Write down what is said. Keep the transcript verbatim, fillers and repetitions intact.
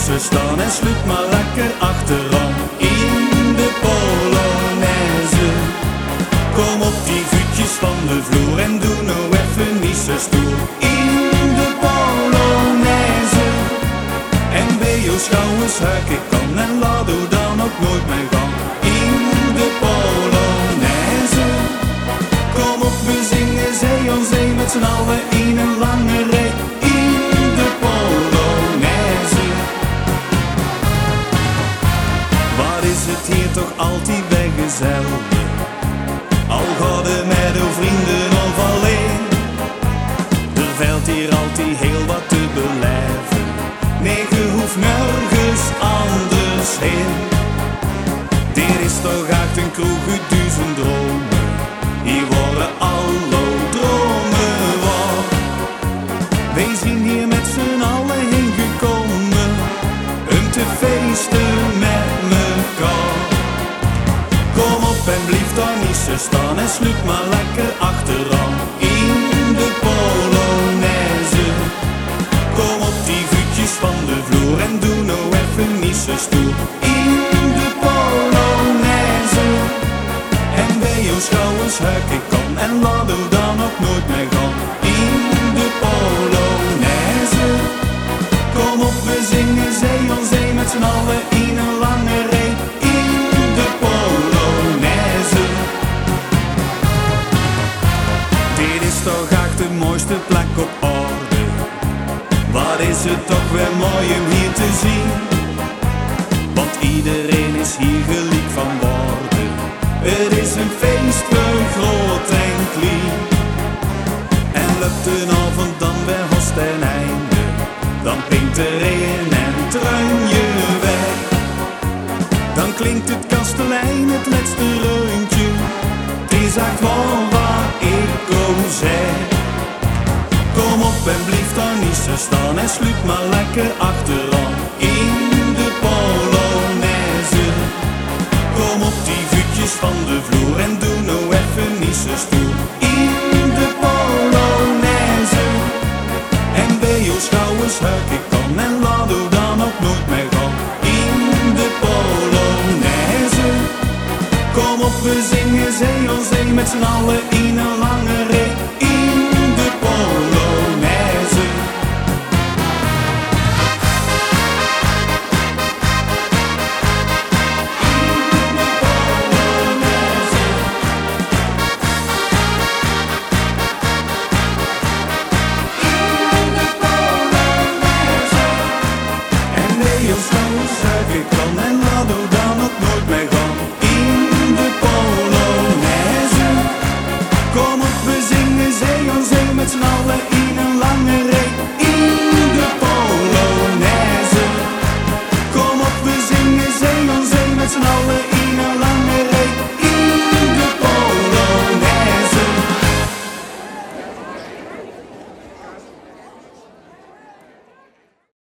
Polonaise staan en sluit maar lekker achteraan in de Polonaise. Kom op die voetjes van de vloer en doe nou even niet zo stoer in de Polonaise. En bij jou schouwers huik ik kan en laat u dan ook nooit meer gaan in de Polonaise. Kom op, we zingen zee aan zee met z'n allen in een lange rij in de Polonaise. Wat is het hier toch altijd bij gezellig, al gaat het met uw vrienden of alleen. Er valt hier altijd heel wat te beleven, nee je hoeft nergens anders heen. Dit is toch echt een kroeg uit duizend dromen, hier worden alle dromen waar. Wij zijn hier met z'n allen heen gekomen, om te feesten met mekaar. Kom op en blijf daar niet zo staan en sluit maar lekker achteraan in de Polonaise. Kom op die voetjes van de vloer en doe nou even niet zo stoer in de Polonaise. En bij jou schouwers huik ik kan en laat u dan ook nooit meer gaan in de Polonaise. Kom op, we zingen zee aan zee met z'n allen in een lange rij in de Polonaise. Dit is toch echt de mooiste plek op aarde, wat is het toch weer mooi om hier te zien. Want iedereen is hier gelijk van waarde, het is een feest voor groot en klein. En lukt een avond dan weer host en einde, dan pinkt er een en truin je weg. Dan klinkt het kastelein het laatste reuntje, het is echt wel waar ik kom zeg. Kom op en blijf daar niet zo staan en sluit maar lekker achteraan in de Polonaise. Kom op die voetjes van de vloer en doe nou even niet zo stoer in de Polonaise. En bij jou schouwers huik ik kan en laat u dan ook nooit meer gaan in de Polonaise. Kom op, we zingen zee aan zee met z'n allen in een lange rij in de Polonaise. Ik kan en laat u dan ook nooit meer gaan in de Polonaise. Kom op, we zingen zee aan zee met z'n allen in een lange